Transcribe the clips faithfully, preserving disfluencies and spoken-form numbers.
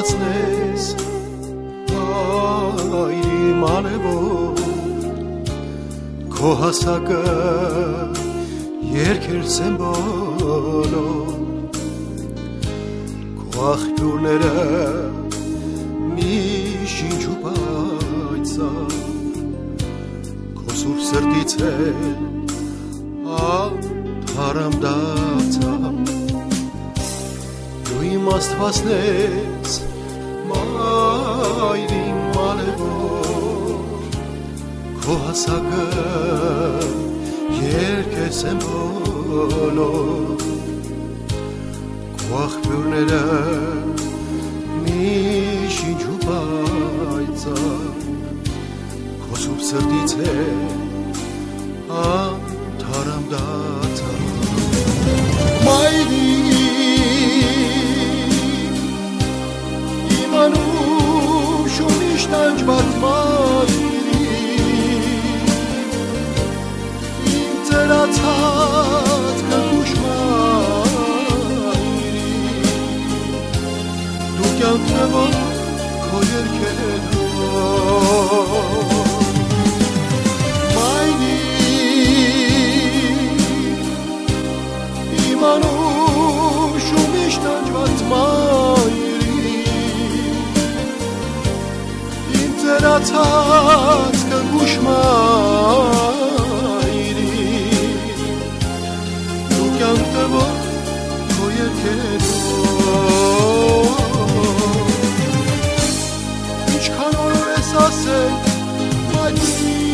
ստացնես այրի մանևով քո հասակը երկերս են բոլոր քո աղբյուրները մի շինչ ու պայծառ քո սուրբ սրտից էլ անդարամ դարձավ դու իմ աստվածնես մայրին մանևով քո հասակը երկես են բոլոր քո աղբյուրները մի շինչ ու պայծառ քո սուրբ սրտից է անդարամ դարձավ իմ անուշ ու միշտ անջված մայրի իմ ծերացած կնգուշ մայրի դու կյանքնևոր քո երգերով Անուշ ու միշտ անջված մայրի իմ ծերացած կնգուշ մայրի դու կյանք տվող քո երգերով ինչքան օրոր ես ասել մայրի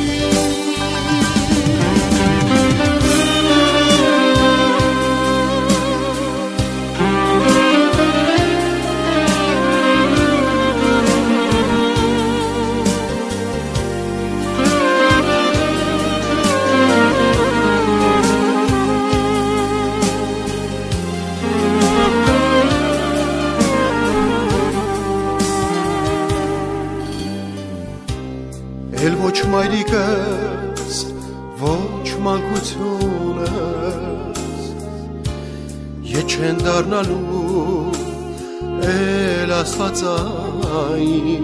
Էլ ոչ մայրիկս, ոչ մանկությունս, ետ չեն դառնալու էլ աստվածային,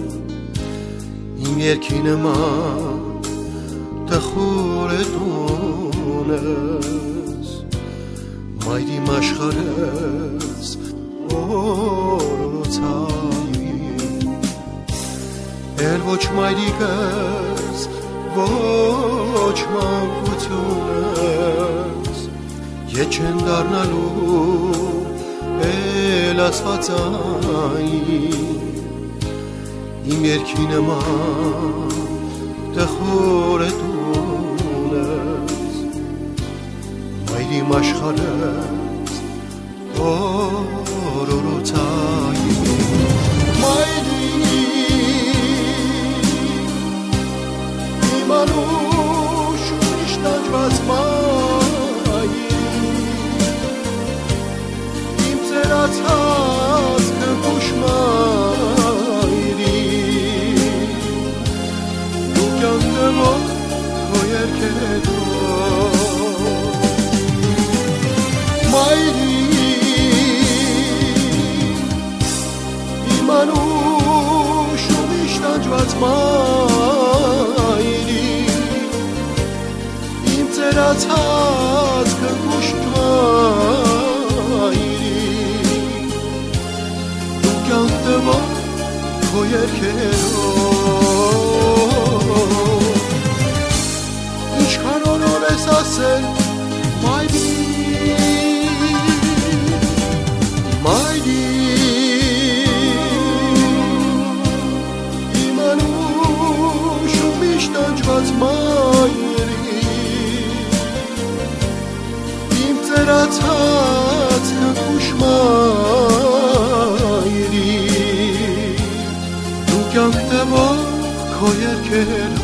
իմ երգի նման տխուր է տունս, մայրիմ աշխարհս օրորոցային Էլ ոչ մայրիկս, ոչ մանկությունս, ետ չեն դառնալու էլ աստվածային, իմ երգի նման տխուր է տունս, մայրիմ աշխարհս օրորոցային Անուշ ու միշտ անջված մայրի իմ ծերացած կնգուշ մայրի դու կյանք տվող քո երգերով մայրի իմ անուշ ու միշտ անջված մայրի ծերացած կնգուշ մայրի դու կյանք տվող քո երգերով ինչքան օրոր ես ասել մայրի մայրի իմ անուշ ու միշտ անջված մայրի ծերացած կնգուշ մայրի դու կյանք տվող քո երգերով